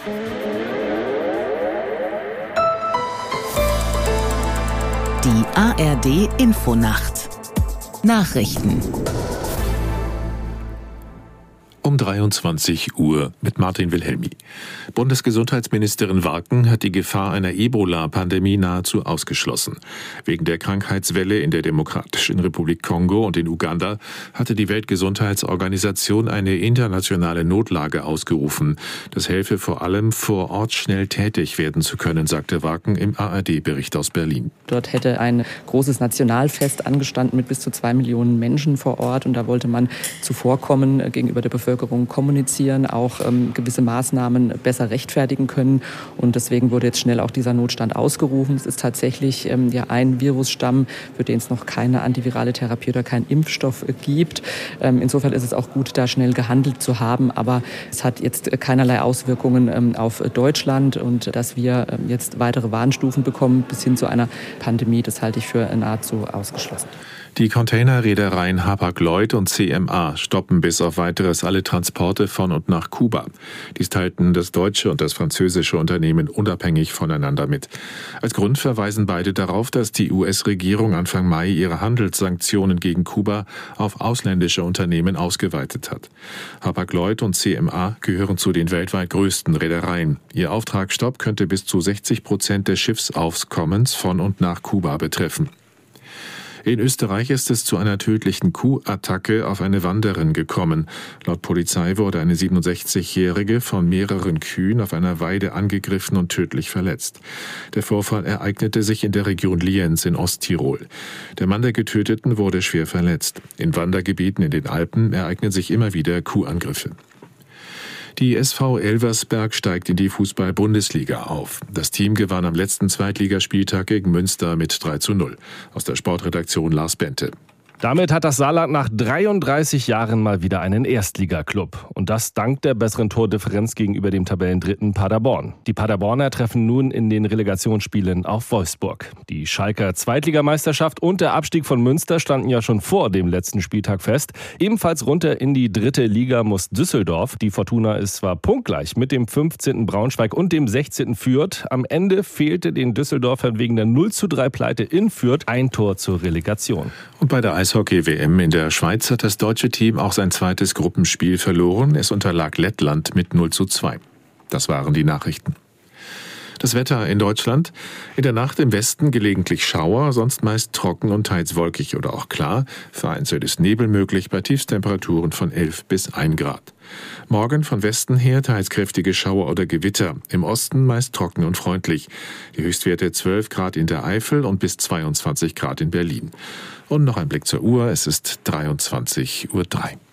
Die ARD Infonacht. Nachrichten. Um 23 Uhr mit Martin Wilhelmi. Bundesgesundheitsministerin Warken hat die Gefahr einer Ebola-Pandemie nahezu ausgeschlossen. Wegen der Krankheitswelle in der Demokratischen Republik Kongo und in Uganda hatte die Weltgesundheitsorganisation eine internationale Notlage ausgerufen. Das helfe vor allem, vor Ort schnell tätig werden zu können, sagte Warken im ARD-Bericht aus Berlin. Dort hätte ein großes Nationalfest angestanden mit bis zu 2 Millionen Menschen vor Ort. Und da wollte man zuvorkommen, gegenüber der Bevölkerung kommunizieren, auch gewisse Maßnahmen besser rechtfertigen können. Und deswegen wurde jetzt schnell auch dieser Notstand ausgerufen. Es ist tatsächlich ein Virusstamm, für den es noch keine antivirale Therapie oder keinen Impfstoff gibt. Insofern ist es auch gut, da schnell gehandelt zu haben. Aber es hat jetzt keinerlei Auswirkungen auf Deutschland. Und dass wir jetzt weitere Warnstufen bekommen bis hin zu einer Pandemie, das halte ich für nahezu ausgeschlossen. Die Containerreedereien Hapag-Lloyd und CMA stoppen bis auf Weiteres alle Transporte von und nach Kuba. Dies teilten das deutsche und das französische Unternehmen unabhängig voneinander mit. Als Grund verweisen beide darauf, dass die US-Regierung Anfang Mai ihre Handelssanktionen gegen Kuba auf ausländische Unternehmen ausgeweitet hat. Hapag-Lloyd und CMA gehören zu den weltweit größten Reedereien. Ihr Auftragsstopp könnte bis zu 60% des Schiffsaufkommens von und nach Kuba betreffen. In Österreich ist es zu einer tödlichen Kuhattacke auf eine Wanderin gekommen. Laut Polizei wurde eine 67-Jährige von mehreren Kühen auf einer Weide angegriffen und tödlich verletzt. Der Vorfall ereignete sich in der Region Lienz in Osttirol. Der Mann der Getöteten wurde schwer verletzt. In Wandergebieten in den Alpen ereignen sich immer wieder Kuhangriffe. Die SV Elversberg steigt in die Fußball-Bundesliga auf. Das Team gewann am letzten Zweitligaspieltag gegen Münster mit 3:0. Aus der Sportredaktion Lars Bente. Damit hat das Saarland nach 33 Jahren mal wieder einen Erstligaklub. Und das dank der besseren Tordifferenz gegenüber dem Tabellendritten Paderborn. Die Paderborner treffen nun in den Relegationsspielen auf Wolfsburg. Die Schalker Zweitligameisterschaft und der Abstieg von Münster standen ja schon vor dem letzten Spieltag fest. Ebenfalls runter in die 3. Liga muss Düsseldorf. Die Fortuna ist zwar punktgleich mit dem 15. Braunschweig und dem 16. Fürth. Am Ende fehlte den Düsseldorfern wegen der 0:3 Pleite in Fürth ein Tor zur Relegation. Und bei der Eishockey-WM in der Schweiz hat das deutsche Team auch sein zweites Gruppenspiel verloren. Es unterlag Lettland mit 0:2. Das waren die Nachrichten. Das Wetter in Deutschland: in der Nacht im Westen gelegentlich Schauer, sonst meist trocken und teils wolkig oder auch klar. Vereinzelt ist Nebel möglich bei Tiefstemperaturen von 11 bis 1 Grad. Morgen von Westen her teils kräftige Schauer oder Gewitter. Im Osten meist trocken und freundlich. Die Höchstwerte 12 Grad in der Eifel und bis 22 Grad in Berlin. Und noch ein Blick zur Uhr. Es ist 23:03 Uhr.